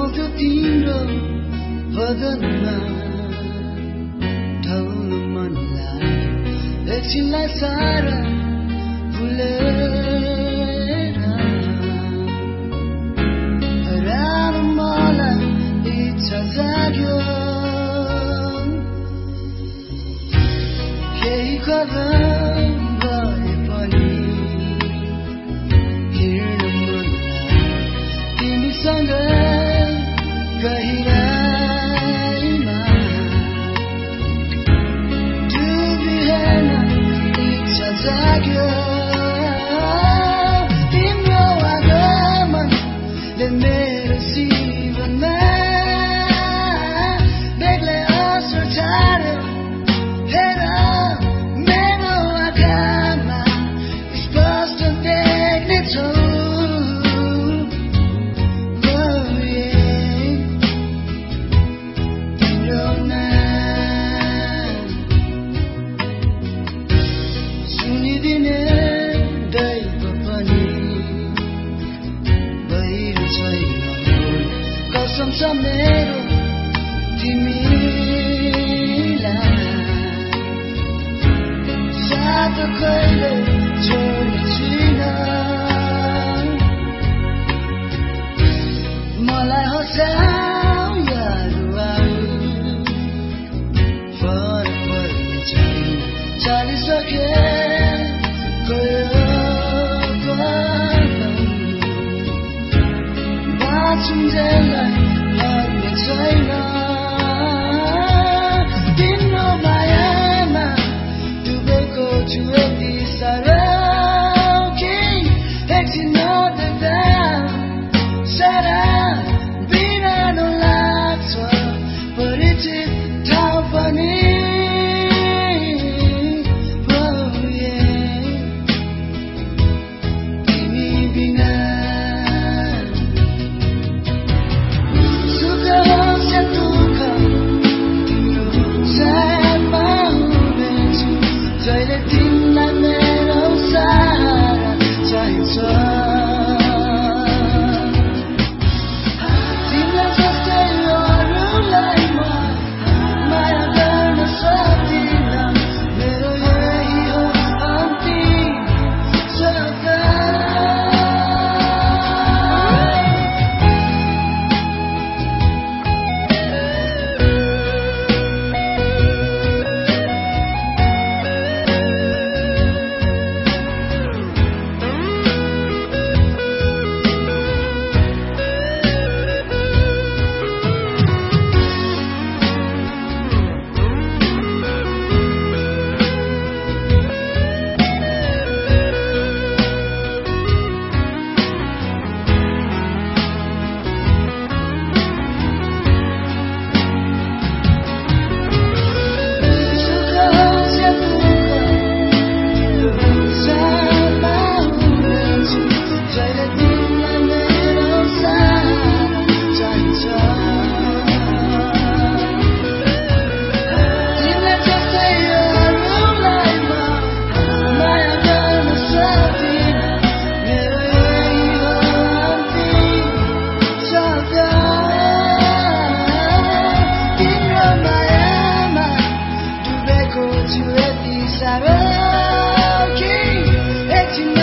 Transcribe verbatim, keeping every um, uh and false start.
त्यो तिम्रो बदनमा ढल्न मन लाग्यो एकछिनलाई सारा भुलेर हराउन मलाई इच्छा जाग्यो केही कदम भए पनि हिँड्न मन लाग्यो तिमीसँगै गहिराईमा डुबिहेर्न इच्छा जाग्यो तिम्रो आगमनले मेरो जीवनमा बेग्लै असर छाड्यो हेर मेरो आँखामा स्पष्ट देख्नेछौ सुनिदिने दैव पनि बाहिर छैन कसम छ मेरो तिमीलाई साथ कहिले छोड्ने छुइनँ मलाई हँसाऊ यारु आऊ फरक पर्ने छैन चालिसके बाँचुन्जेललाई लाग्ने छैन तिम्रो मायामा डुबेको छु यति साह्रो कि एकछिन नदेख्दा सारा बिरानो लाग्छ परिचित ठाउँ पनि to let these out of